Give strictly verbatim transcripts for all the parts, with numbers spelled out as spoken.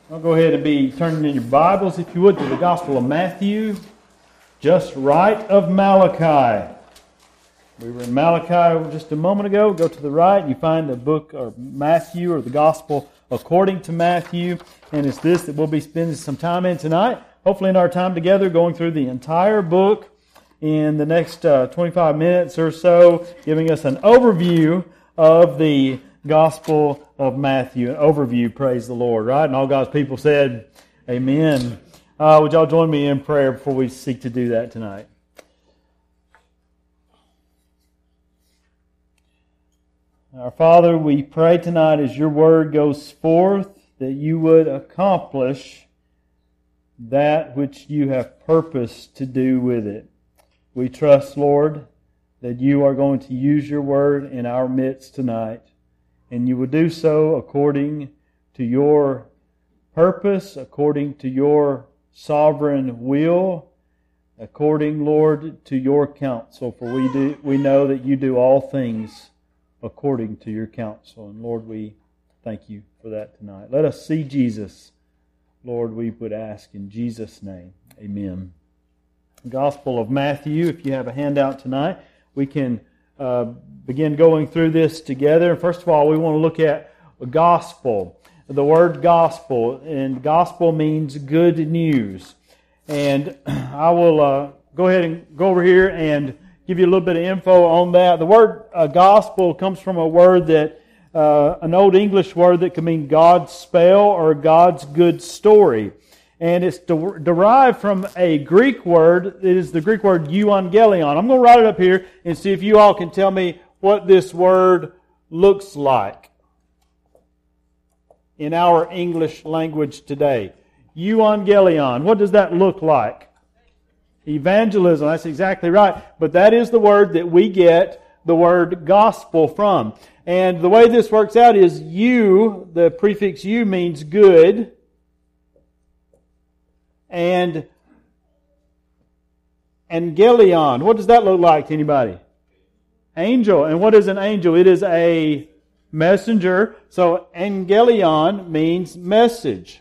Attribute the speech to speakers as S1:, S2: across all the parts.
S1: I'll go ahead and be turning in your Bibles, if you would, to the Gospel of Matthew, just right of Malachi. We were in Malachi just a moment ago. Go to the right, and you find the book of Matthew, or the Gospel according to Matthew, and it's this that we'll be spending some time in tonight. Hopefully in our time together, going through the entire book in the next uh, twenty-five minutes or so, giving us an overview of the Gospel of Matthew. An overview, praise the Lord, right? And all God's people said, amen. Uh, would y'all join me in prayer before we seek to do that tonight? Our Father, we pray tonight as your word goes forth that you would accomplish that which you have purposed to do with it. We trust, Lord, that you are going to use your word in our midst tonight. And you will do so according to your purpose, according to your sovereign will, according, Lord, to your counsel. For we do we know that you do all things according to your counsel. And Lord, we thank you for that tonight. Let us see Jesus. Lord, we would ask in Jesus' name. Amen. Gospel of Matthew. If you have a handout tonight, we can uh, begin going through this together. First of all, we want to look at gospel. The word gospel, and gospel means good news. And I will uh, go ahead and go over here and give you a little bit of info on that. The word uh, gospel comes from a word that, uh, an old English word that can mean God's spell or God's good story. And it's de- derived from a Greek word. It is the Greek word euangelion. I'm going to write it up here and see if you all can tell me what this word looks like in our English language today. Euangelion. What does that look like? Evangelism. That's exactly right. But that is the word that we get the word gospel from. And the way this works out is you, the prefix you means good. And angelion. What does that look like to anybody? Angel. And what is an angel? It is a messenger. So angelion means message.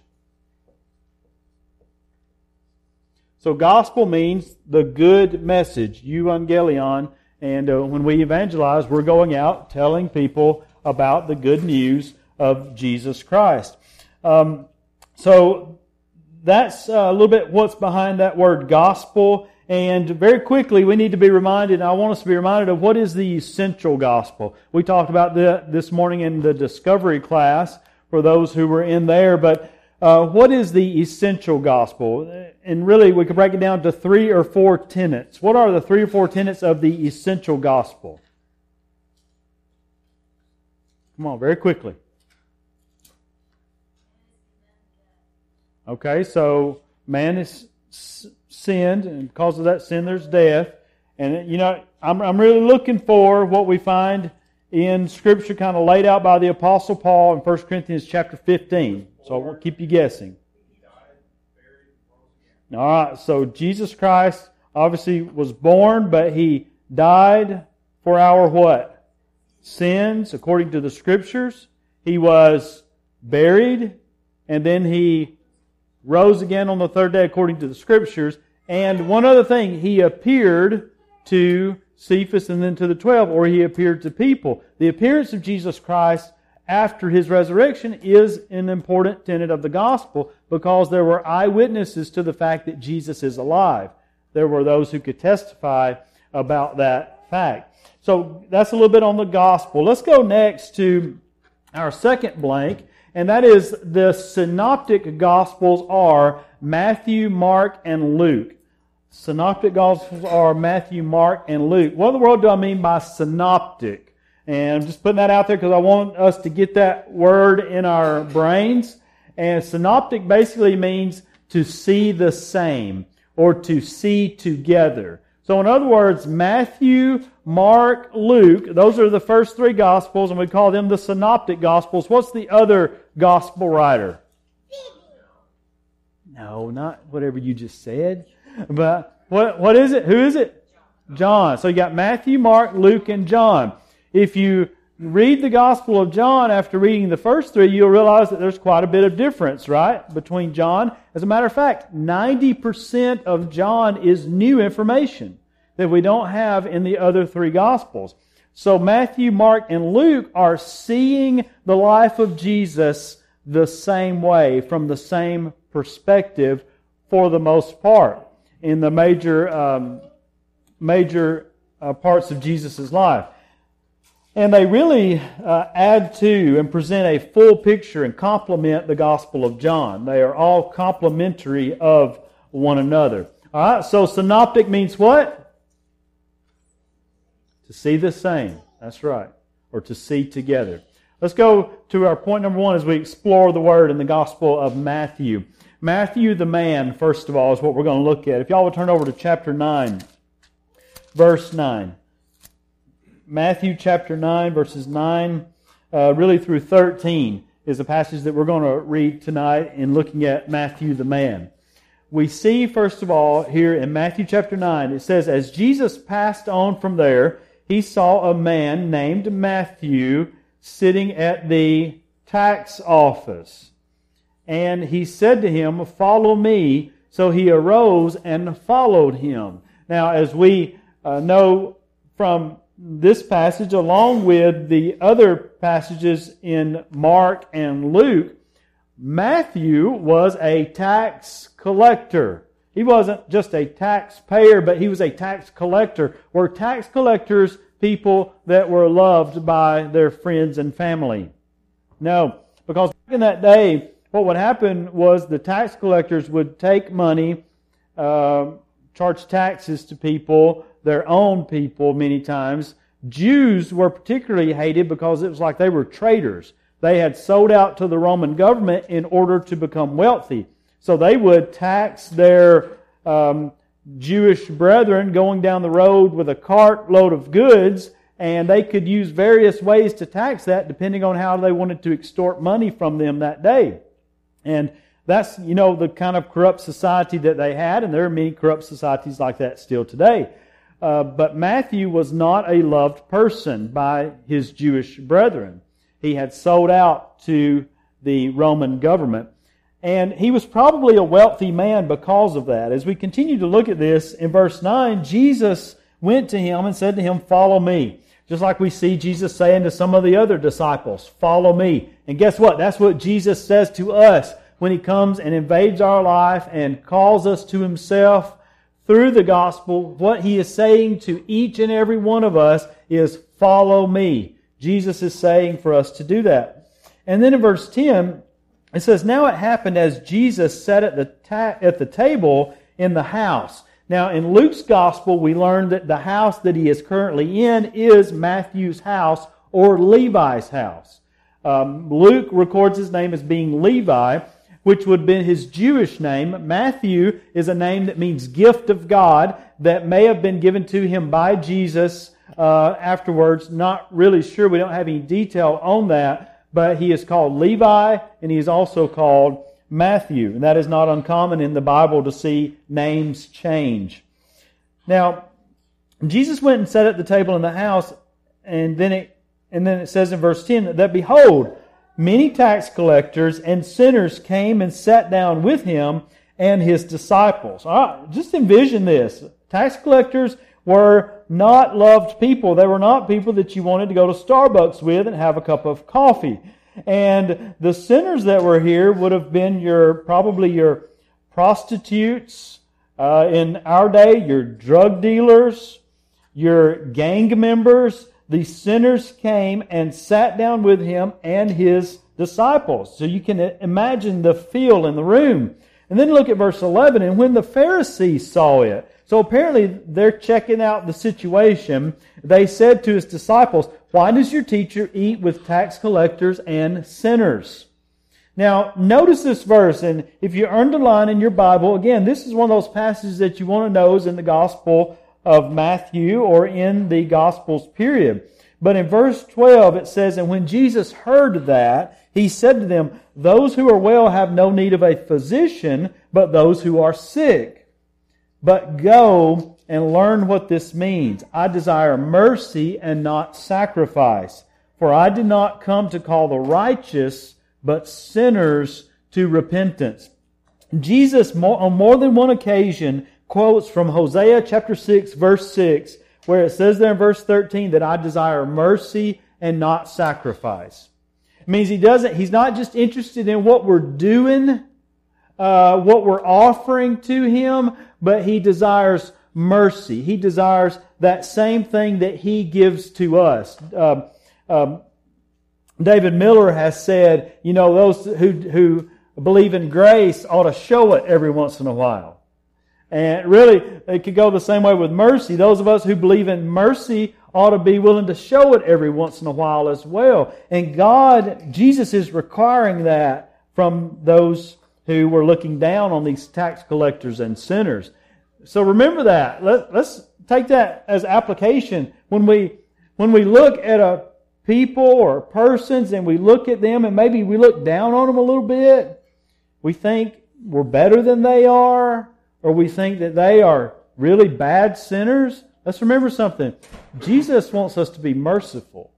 S1: So gospel means the good message, euangelion. And uh, when we evangelize, we're going out telling people about the good news of Jesus Christ. Um, so that's a little bit what's behind that word gospel. And very quickly, we need to be reminded, I want us to be reminded of what is the essential gospel. We talked about that this morning in the discovery class for those who were in there, but uh, what is the essential gospel? And really, we could break it down to three or four tenets. What are the three or four tenets of the essential gospel? Come on, very quickly. Okay, so man is sinned, and because of that sin there's death. And you know, I'm I'm really looking for what we find in Scripture kind of laid out by the Apostle Paul in First Corinthians chapter fifteen. So I won't keep you guessing. All right, so Jesus Christ obviously was born, but He died for our what? Sins, according to the Scriptures. He was buried, and then He rose again on the third day according to the Scriptures. And one other thing, He appeared to Cephas and then to the twelve, or He appeared to people. The appearance of Jesus Christ after His resurrection is an important tenet of the gospel because there were eyewitnesses to the fact that Jesus is alive. There were those who could testify about that fact. So that's a little bit on the gospel. Let's go next to our second blank, and that is the synoptic gospels are Matthew, Mark, and Luke. Synoptic gospels are Matthew, Mark, and Luke. What in the world do I mean by synoptic? And I'm just putting that out there because I want us to get that word in our brains. And synoptic basically means to see the same or to see together. So in other words, Matthew, Mark, Luke, those are the first three Gospels, and we call them the synoptic Gospels. What's the other Gospel writer? No, not whatever you just said. But what what is it? Who is it? John. So you got Matthew, Mark, Luke, and John. If you read the Gospel of John after reading the first three, you'll realize that there's quite a bit of difference, right, between John. As a matter of fact, ninety percent of John is new information that we don't have in the other three Gospels. So Matthew, Mark, and Luke are seeing the life of Jesus the same way, from the same perspective for the most part, in the major um, major uh, parts of Jesus' life. And they really uh, add to and present a full picture and complement the Gospel of John. They are all complementary of one another. All right, so synoptic means what? To see the same. That's right. Or to see together. Let's go to our point number one as we explore the Word in the Gospel of Matthew. Matthew the man, first of all, is what we're going to look at. If y'all would turn over to chapter nine, verse nine. Matthew chapter nine, verses nine, uh, really through thirteen, is a passage that we're going to read tonight in looking at Matthew the man. We see, first of all, here in Matthew chapter nine, it says, as Jesus passed on from there, he saw a man named Matthew sitting at the tax office. And he said to him, follow me. So he arose and followed him. Now, as we uh, know from this passage, along with the other passages in Mark and Luke, Matthew was a tax collector. He wasn't just a taxpayer, but he was a tax collector. Were tax collectors people that were loved by their friends and family? No, because back in that day, what would happen was the tax collectors would take money, uh, charge taxes to people, their own people many times. Jews were particularly hated because it was like they were traitors. They had sold out to the Roman government in order to become wealthy. So they would tax their um, Jewish brethren going down the road with a cart load of goods, and they could use various ways to tax that depending on how they wanted to extort money from them that day. And that's, you know, the kind of corrupt society that they had, and there are many corrupt societies like that still today. Uh, but Matthew was not a loved person by his Jewish brethren. He had sold out to the Roman government. And he was probably a wealthy man because of that. As we continue to look at this, in verse nine, Jesus went to him and said to him, follow me. Just like we see Jesus saying to some of the other disciples, follow me. And guess what? That's what Jesus says to us when He comes and invades our life and calls us to Himself through the gospel. What He is saying to each and every one of us is, follow me. Jesus is saying for us to do that. And then in verse ten, it says, now it happened as Jesus sat at the ta- at the table in the house. Now in Luke's gospel, we learn that the house that he is currently in is Matthew's house or Levi's house. Um, Luke records his name as being Levi, which would have been his Jewish name. Matthew is a name that means gift of God that may have been given to him by Jesus uh, afterwards. Not really sure. We don't have any detail on that. But he is called Levi, and he is also called Matthew. And that is not uncommon in the Bible to see names change. Now, Jesus went and sat at the table in the house, and then it, and then it says in verse ten that, behold, many tax collectors and sinners came and sat down with him and his disciples. All right, just envision this. Tax collectors were not loved people. They were not people that you wanted to go to Starbucks with and have a cup of coffee. And the sinners that were here would have been your probably your prostitutes uh, in our day, your drug dealers, your gang members. These sinners came and sat down with him and his disciples. So you can imagine the feel in the room. And then look at verse eleven. And when the Pharisees saw it, so apparently they're checking out the situation. They said to his disciples, why does your teacher eat with tax collectors and sinners? Now, notice this verse, and if you underline in your Bible, again, this is one of those passages that you want to know is in the Gospel of Matthew or in the Gospels period. But in verse twelve it says, and when Jesus heard that, He said to them, those who are well have no need of a physician, but those who are sick. But go and learn what this means. I desire mercy and not sacrifice. For I did not come to call the righteous, but sinners to repentance. Jesus, on more than one occasion, quotes from Hosea chapter six, verse six, where it says there in verse thirteen that I desire mercy and not sacrifice. It means he doesn't, he's not just interested in what we're doing, uh, what we're offering to Him, but He desires mercy. He desires that same thing that He gives to us. Uh, um, David Miller has said, you know, those who, who believe in grace ought to show it every once in a while. And really, it could go the same way with mercy. Those of us who believe in mercy ought to be willing to show it every once in a while as well. And God, Jesus is requiring that from those who were looking down on these tax collectors and sinners. So remember that. Let, let's take that as application. When we, when we look at a people or persons and we look at them and maybe we look down on them a little bit, we think we're better than they are, or we think that they are really bad sinners. Let's remember something. Jesus wants us to be merciful.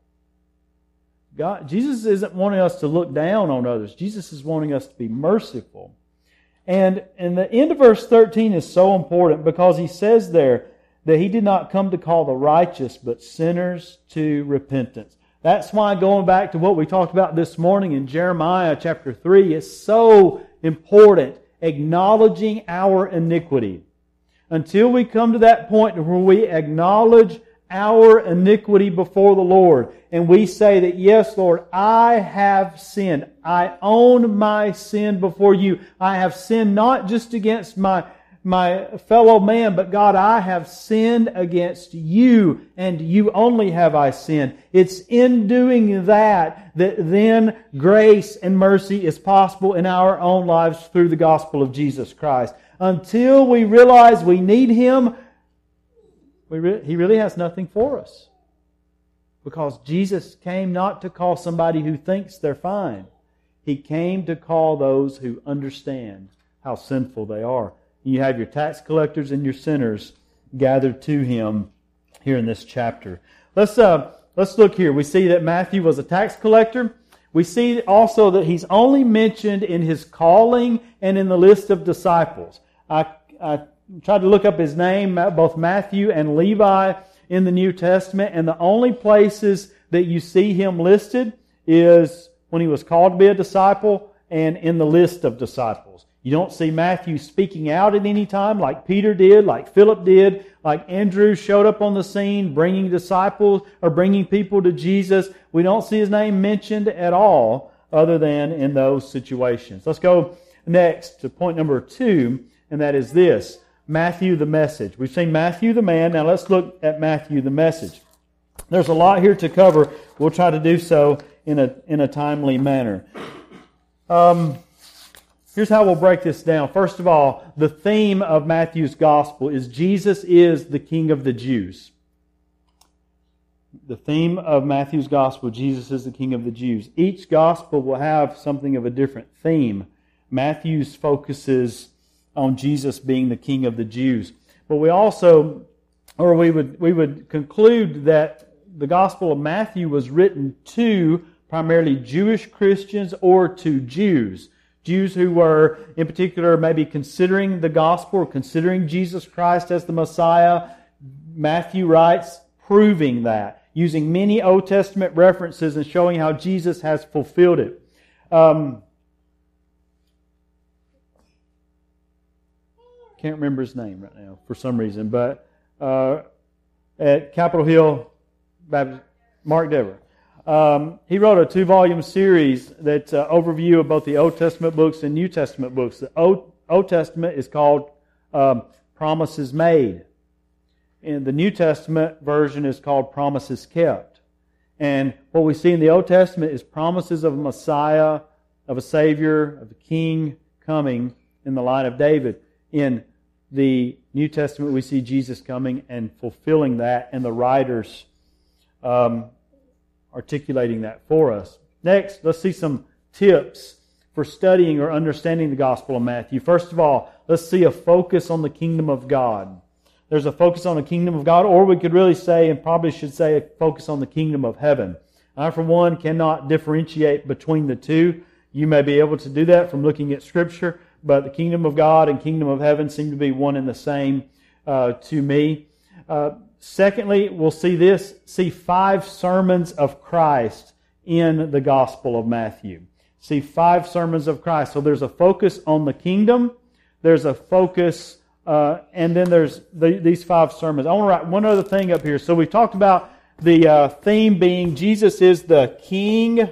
S1: God, Jesus isn't wanting us to look down on others. Jesus is wanting us to be merciful. And, and the end of verse thirteen is so important because he says there that He did not come to call the righteous, but sinners to repentance. That's why going back to what we talked about this morning in Jeremiah chapter three is so important. Acknowledging our iniquity. Until we come to that point where we acknowledge our iniquity before the Lord and we say that, yes, Lord, I have sinned. I own my sin before You. I have sinned not just against my my fellow man, but God, I have sinned against You, and You only have I sinned. It's in doing that that then grace and mercy is possible in our own lives through the gospel of Jesus Christ. Until we realize we need Him, we re- He really has nothing for us. Because Jesus came not to call somebody who thinks they're fine. He came to call those who understand how sinful they are. You have your tax collectors and your sinners gathered to Him here in this chapter. Let's uh, let's look here. We see that Matthew was a tax collector. We see also that he's only mentioned in his calling and in the list of disciples. I, I tried to look up his name, both Matthew and Levi, in the New Testament, and the only places that you see him listed is when he was called to be a disciple and in the list of disciples. You don't see Matthew speaking out at any time like Peter did, like Philip did, like Andrew showed up on the scene bringing disciples or bringing people to Jesus. We don't see his name mentioned at all other than in those situations. Let's go next to point number two, and that is this, Matthew the message. We've seen Matthew the man. Now let's look at Matthew the message. There's a lot here to cover. We'll try to do so in a in a timely manner. Um... Here's how we'll break this down. First of all, the theme of Matthew's gospel is Jesus is the King of the Jews. The theme of Matthew's gospel, Jesus is the King of the Jews. Each gospel will have something of a different theme. Matthew's focuses on Jesus being the King of the Jews. But we also, or we would we would conclude that the gospel of Matthew was written to primarily Jewish Christians or to Jews. Jews who were, in particular, maybe considering the gospel or considering Jesus Christ as the Messiah. Matthew writes, proving that, using many Old Testament references and showing how Jesus has fulfilled it. Um, can't remember his name right now for some reason, but uh, at Capitol Hill Baptist, Mark Dever. Um, he wrote a two-volume series that uh, overview of both the Old Testament books and New Testament books. The Old, Old Testament is called um, Promises Made. And the New Testament version is called Promises Kept. And what we see in the Old Testament is promises of a Messiah, of a Savior, of a King coming in the line of David. In the New Testament, we see Jesus coming and fulfilling that, and the writers um, articulating that for us. Next, let's see some tips for studying or understanding the Gospel of Matthew. First of all, let's see a focus on the kingdom of God. There's a focus on the kingdom of God, or we could really say, and probably should say, a focus on the kingdom of heaven. I, for one, cannot differentiate between the two. You may be able to do that from looking at Scripture, but the kingdom of God and kingdom of heaven seem to be one and the same uh, to me. Uh, secondly, we'll see this, see five sermons of Christ in the Gospel of Matthew. See five sermons of Christ. So there's a focus on the kingdom, there's a focus, uh, and then there's the, these five sermons. I want to write one other thing up here. So we talked about the uh, theme being Jesus is the King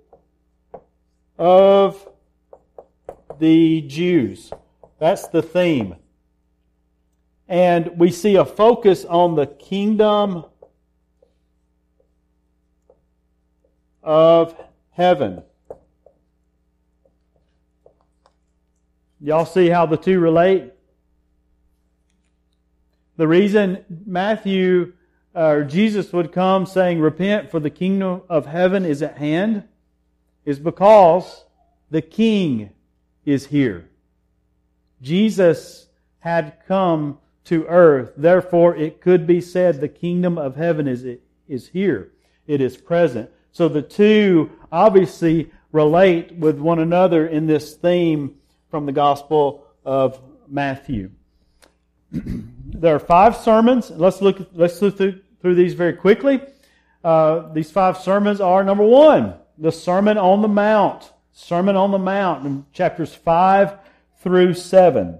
S1: of the Jews. That's the theme. And we see a focus on the kingdom of heaven. Y'all see how the two relate? The reason Matthew or Jesus would come saying, "Repent, for the kingdom of heaven is at hand," is because the King is here. Jesus had come to earth. Therefore, it could be said the kingdom of heaven is, is here. It is present. So the two obviously relate with one another in this theme from the Gospel of Matthew. There are five sermons. Let's look, let's look through, through these very quickly. Uh, these five sermons are, number one, the Sermon on the Mount. Sermon on the Mount in chapters five through seven.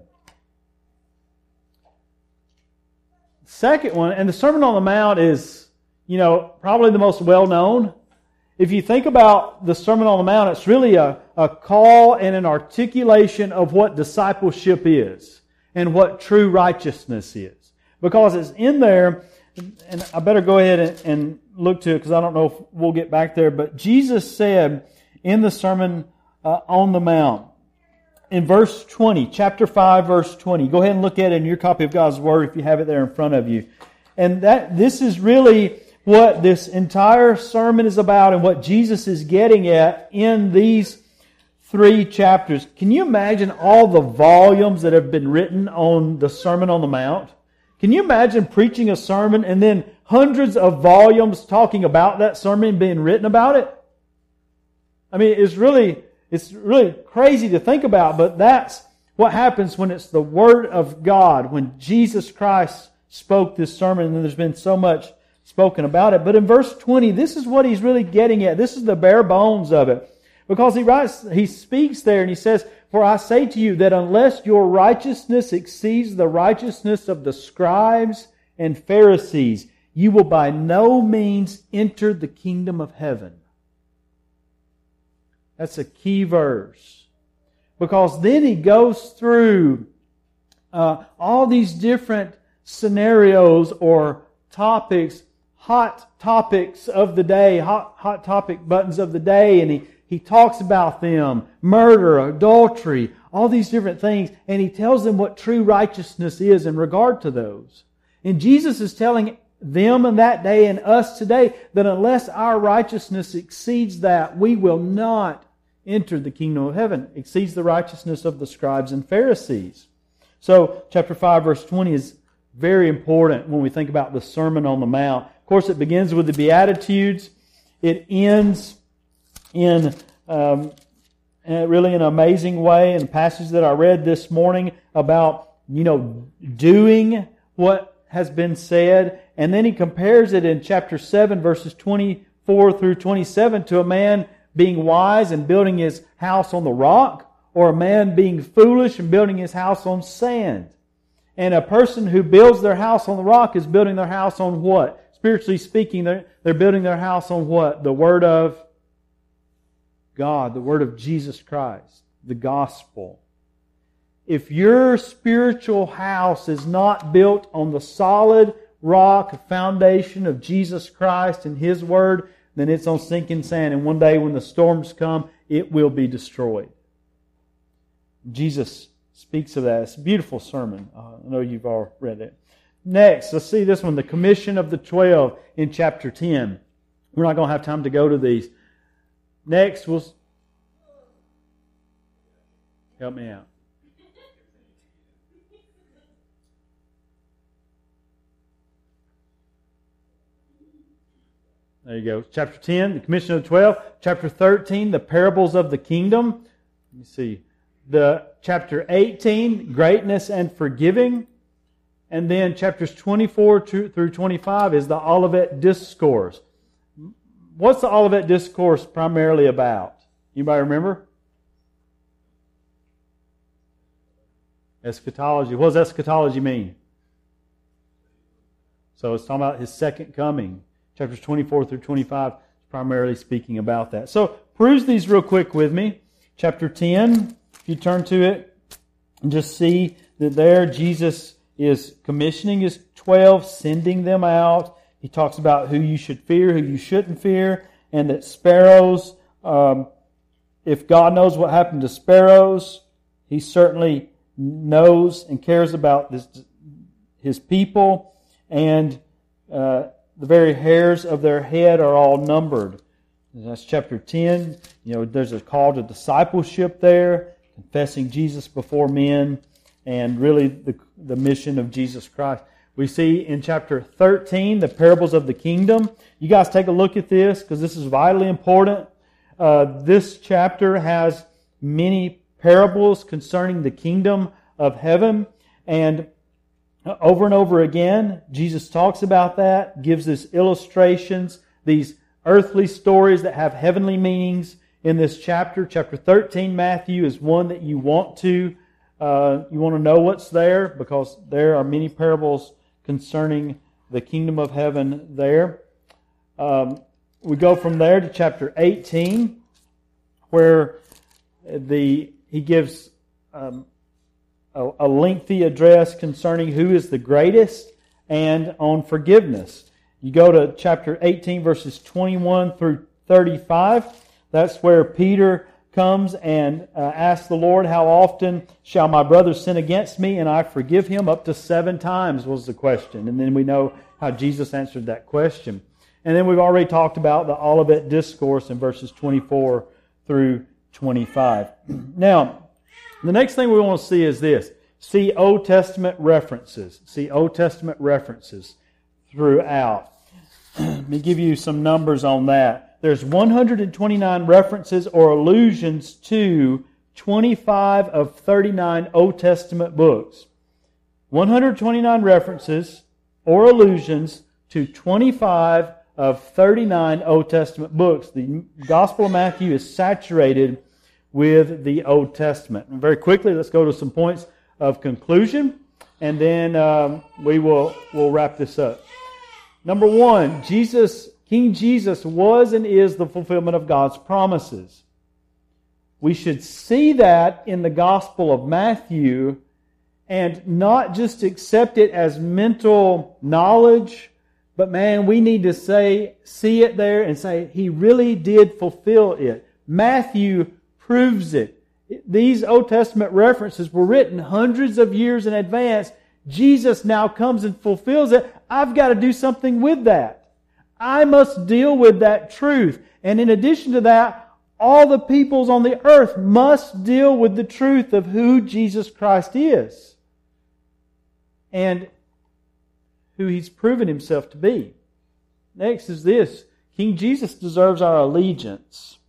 S1: Second one, and the Sermon on the Mount is, you know, probably the most well-known. If you think about the Sermon on the Mount, it's really a, a call and an articulation of what discipleship is and what true righteousness is. Because it's in there, and I better go ahead and, and look to it because I don't know if we'll get back there, but Jesus said in the Sermon uh, on the Mount, in verse twenty, chapter five, verse twenty. Go ahead and look at it in your copy of God's Word if you have it there in front of you. And that this is really what this entire sermon is about and what Jesus is getting at in these three chapters. Can you imagine all the volumes that have been written on the Sermon on the Mount? Can you imagine preaching a sermon and then hundreds of volumes talking about that sermon being written about it? I mean, it's really... It's really crazy to think about, but that's what happens when it's the Word of God, when Jesus Christ spoke this sermon, and there's been so much spoken about it. But in verse twenty, this is what he's really getting at. This is the bare bones of it. Because he writes, he speaks there and he says, "For I say to you that unless your righteousness exceeds the righteousness of the scribes and Pharisees, you will by no means enter the kingdom of heaven." That's a key verse. Because then he goes through uh, all these different scenarios or topics, hot topics of the day, hot hot topic buttons of the day, and he, he talks about them, murder, adultery, all these different things, and he tells them what true righteousness is in regard to those. And Jesus is telling them in that day and us today that unless our righteousness exceeds that, we will not enter the kingdom of heaven. Exceeds the righteousness of the scribes and Pharisees. So, chapter five, verse twenty is very important when we think about the Sermon on the Mount. Of course, it begins with the Beatitudes. It ends in um, really an amazing way in a passage that I read this morning about, you know, doing what has been said. And then he compares it in chapter seven, verses twenty-four through twenty-seven to a man being wise and building his house on the rock, or a man being foolish and building his house on sand. And a person who builds their house on the rock is building their house on what? Spiritually speaking, they're, they're building their house on what? The Word of God, the Word of Jesus Christ, the gospel. If your spiritual house is not built on the solid rock foundation of Jesus Christ and His Word, then it's on sinking sand. And one day when the storms come, it will be destroyed. Jesus speaks of that. It's a beautiful sermon. Uh, I know you've all read it. Next, let's see this one. The Commission of the Twelve in chapter ten. We're not going to have time to go to these. Next, we'll... Help me out. There you go. Chapter ten, the commission of the twelve. Chapter thirteen, the parables of the kingdom. Let me see. The chapter eighteen, greatness and forgiving. And then chapters twenty-four through twenty-five is the Olivet Discourse. What's the Olivet Discourse primarily about? Anybody remember? Eschatology. What does eschatology mean? So it's talking about His second coming. Chapters twenty-four through twenty-five is primarily speaking about that. So peruse these real quick with me. Chapter ten, if you turn to it, and just see that there Jesus is commissioning His twelve, sending them out. He talks about who you should fear, who you shouldn't fear, and that sparrows, um, if God knows what happened to sparrows, He certainly knows and cares about this, His people, and uh, the very hairs of their head are all numbered. And that's chapter ten. You know, there's a call to discipleship there, confessing Jesus before men, and really the, the mission of Jesus Christ. We see in chapter thirteen, the parables of the kingdom. You guys take a look at this, because this is vitally important. Uh, this chapter has many parables concerning the kingdom of heaven. And over and over again, Jesus talks about that, gives us illustrations, these earthly stories that have heavenly meanings in this chapter. Chapter thirteen, Matthew, is one that you want to uh, you want to know what's there, because there are many parables concerning the kingdom of heaven there. Um, we go from there to chapter eighteen, where the he gives um, a, a lengthy address concerning who is the greatest and on forgiveness. You go to chapter eighteen, verses twenty-one through thirty-five. That's where Peter comes and uh, asks the Lord, how often shall my brother sin against me and I forgive him? Up to seven times was the question. And then we know how Jesus answered that question. And then we've already talked about the Olivet Discourse in verses twenty-four through twenty-five. Now, the next thing we want to see is this. See Old Testament references. See Old Testament references throughout. Let me give you some numbers on that. There's one hundred twenty-nine references or allusions to twenty-five of thirty-nine Old Testament books. one hundred twenty-nine references or allusions to twenty-five of thirty-nine Old Testament books. The Gospel of Matthew is saturated with the Old Testament. And very quickly, let's go to some points of conclusion, and then um, we will we'll wrap this up. Number one, Jesus, King Jesus was and is the fulfillment of God's promises. We should see that in the Gospel of Matthew and not just accept it as mental knowledge, but man, we need to say, see it there and say, He really did fulfill it. Matthew proves it. These Old Testament references were written hundreds of years in advance. Jesus now comes and fulfills it. I've got to do something with that. I must deal with that truth. And in addition to that, all the peoples on the earth must deal with the truth of who Jesus Christ is and who He's proven Himself to be. Next is this. King Jesus deserves our allegiance.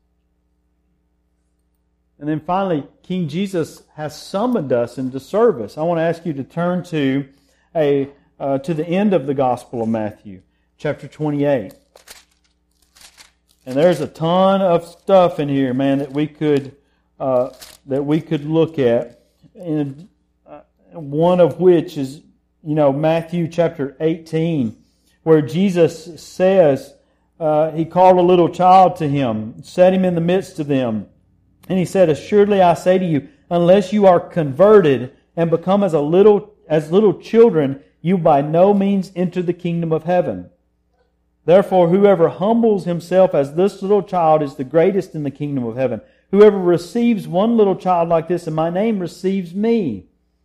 S1: And then finally, King Jesus has summoned us into service. I want to ask you to turn to a uh, to the end of the Gospel of Matthew, chapter twenty-eight. And there's a ton of stuff in here, man, that we could uh, that we could look at. And uh, one of which is, you know, Matthew chapter eighteen, where Jesus says uh, He called a little child to Him, set him in the midst of them. And He said, assuredly I say to you, unless you are converted and become as a little as little children, you by no means enter the kingdom of heaven. Therefore, whoever humbles himself as this little child is the greatest in the kingdom of heaven. Whoever receives one little child like this in my name receives me.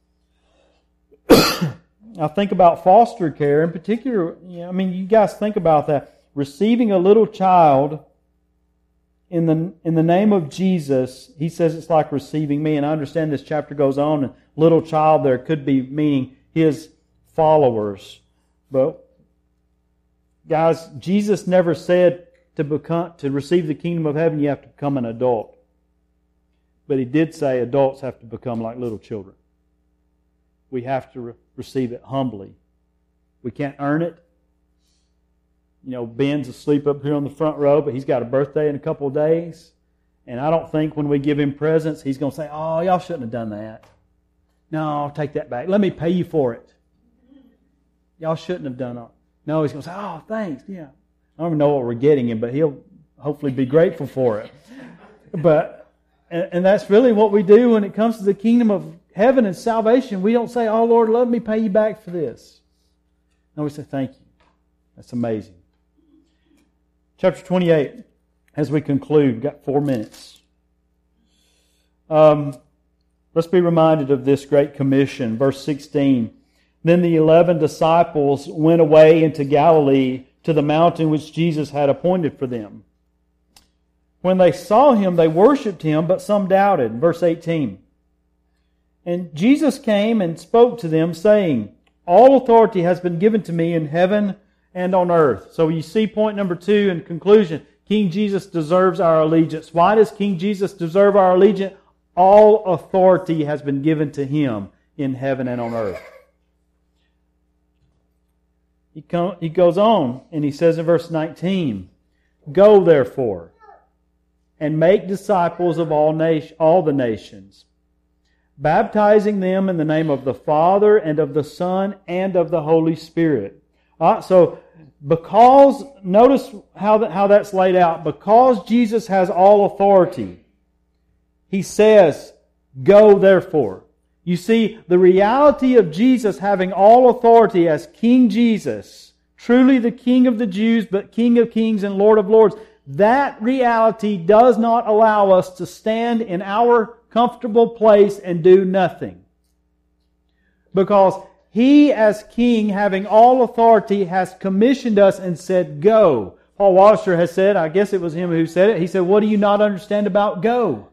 S1: Now think about foster care in particular. You know, I mean, you guys think about that. Receiving a little child in the in the name of Jesus, He says it's like receiving me. And I understand this chapter goes on, and little child there could be meaning His followers. But guys, Jesus never said to become to receive the kingdom of heaven you have to become an adult. But He did say adults have to become like little children. We have to re- receive it humbly. We can't earn it. You know, Ben's asleep up here on the front row, but he's got a birthday in a couple of days. And I don't think when we give him presents, he's going to say, oh, y'all shouldn't have done that. No, I'll take that back. Let me pay you for it. Y'all shouldn't have done it. No, he's going to say, oh, thanks. Yeah. I don't even know what we're getting him, but he'll hopefully be grateful for it. But, and, and that's really what we do when it comes to the kingdom of heaven and salvation. We don't say, oh, Lord, let me pay you back for this. No, we say, thank you. That's amazing. Chapter twenty-eight, as we conclude, we've got four minutes. Um, let's be reminded of this great commission. Verse sixteen. Then the eleven disciples went away into Galilee to the mountain which Jesus had appointed for them. When they saw Him, they worshipped Him, but some doubted. Verse eighteen. And Jesus came and spoke to them, saying, all authority has been given to me in heaven and on earth. So you see point number two in conclusion. King Jesus deserves our allegiance. Why does King Jesus deserve our allegiance? All authority has been given to Him in heaven and on earth. He, come, he goes on and he says in verse nineteen, go therefore and make disciples of all, nation, all the nations, baptizing them in the name of the Father and of the Son and of the Holy Spirit. Uh, so, because, notice how, that, how that's laid out. Because Jesus has all authority, He says, go therefore. You see, the reality of Jesus having all authority as King Jesus, truly the King of the Jews, but King of kings and Lord of lords, that reality does not allow us to stand in our comfortable place and do nothing. Because He, as King, having all authority, has commissioned us and said, go. Paul Washer has said, I guess it was him who said it, he said, what do you not understand about go?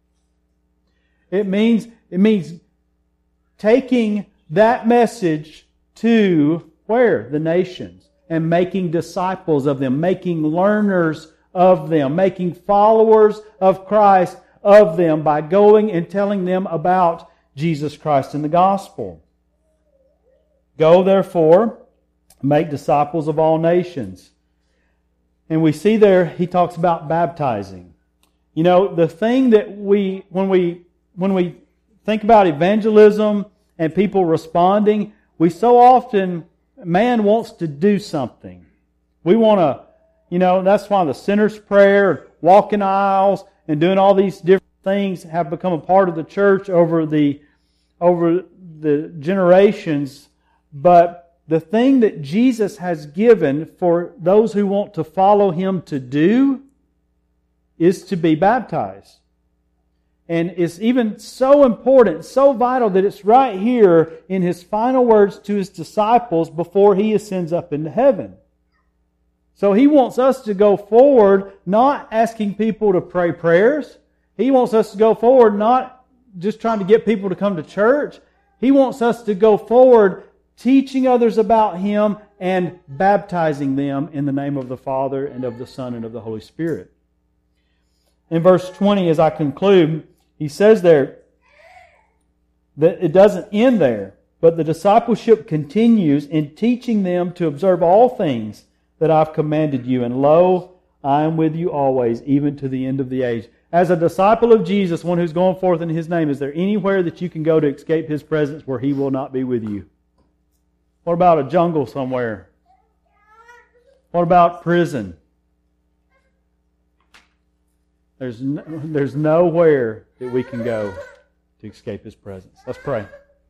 S1: It means, it means taking that message to where? The nations. And making disciples of them, making learners of them, making followers of Christ of them by going and telling them about Jesus Christ in the gospel. Go therefore, make disciples of all nations. And we see there, he talks about baptizing. You know, the thing that we, when we, when we think about evangelism and people responding, we so often, man wants to do something. We want to, you know, that's why the sinner's prayer, walking aisles, and doing all these different things have become a part of the church over the, over the generations. But the thing that Jesus has given for those who want to follow Him to do is to be baptized. And it's even so important, so vital that it's right here in His final words to His disciples before He ascends up into heaven. So He wants us to go forward not asking people to pray prayers. He wants us to go forward not just trying to get people to come to church. He wants us to go forward teaching others about Him and baptizing them in the name of the Father and of the Son and of the Holy Spirit. In verse twenty, as I conclude, he says there that it doesn't end there, but the discipleship continues in teaching them to observe all things that I've commanded you. And lo, I am with you always, even to the end of the age. As a disciple of Jesus, one who's going forth in His name, is there anywhere that you can go to escape His presence where He will not be with you? What about a jungle somewhere? What about prison? There's no, there's nowhere that we can go to escape His presence. Let's pray.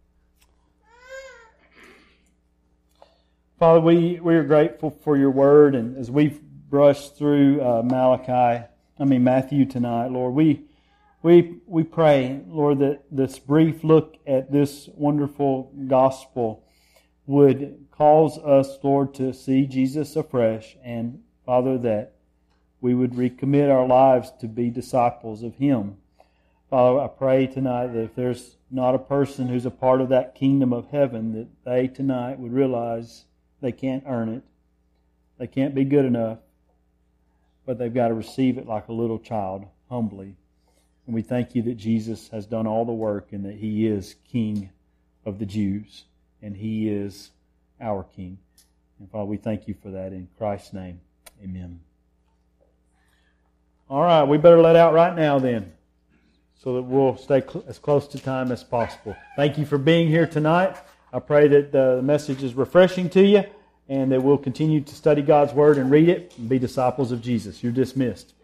S1: Father, we, we are grateful for Your Word, and as we've brushed through uh, Malachi, I mean Matthew tonight, Lord, we we we pray, Lord, that this brief look at this wonderful gospel would cause us, Lord, to see Jesus afresh, and Father, that we would recommit our lives to be disciples of Him. Father, I pray tonight that if there's not a person who's a part of that kingdom of heaven, that they tonight would realize they can't earn it. They can't be good enough, but they've got to receive it like a little child, humbly. And we thank you that Jesus has done all the work and that He is King of the Jews and He is our King. And Father, we thank you for that in Christ's name. Amen. All right, we better let out right now then, so that we'll stay cl- as close to time as possible. Thank you for being here tonight. I pray that the message is refreshing to you and that we'll continue to study God's Word and read it and be disciples of Jesus. You're dismissed.